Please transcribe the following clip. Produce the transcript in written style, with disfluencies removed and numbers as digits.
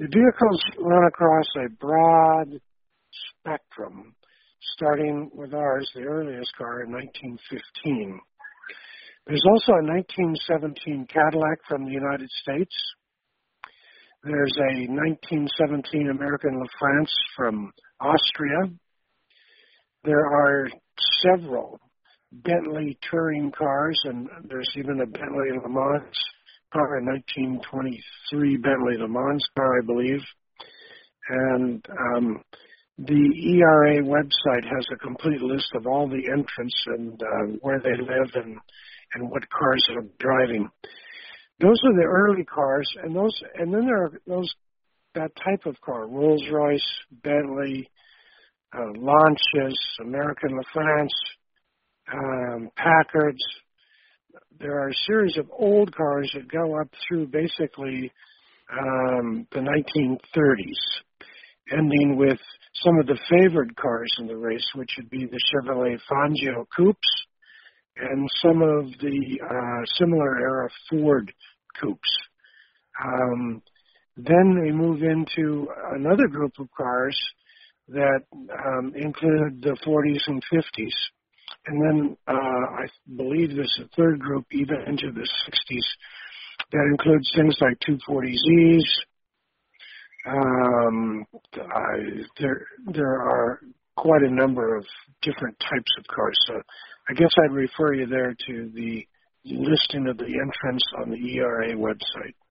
The vehicles run across a broad spectrum, starting with ours, the earliest car in 1915. There's also a 1917 Cadillac from the United States. There's a 1917 American LaFrance from Austria. There are several Bentley touring cars, and there's even a Bentley Le Mans car, a 1923 Bentley Le Mans car, I believe. And the ERA website has a complete list of all the entrants and where they live and what cars they're driving. Those are the early cars, and then there are that type of car: Rolls-Royce, Bentley, Lancias, American LaFrance, Packards. There are a series of old cars that go up through basically the 1930s, ending with some of the favored cars in the race, which would be the Chevrolet Fangio coupes and some of the similar era Ford coupes. Then we move into another group of cars that include the 40s and 50s. And then I believe there's a third group even into the 60s that includes things like 240Zs. There are quite a number of different types of cars. So I guess I'd refer you there to the listing of the entrants on the ERA website.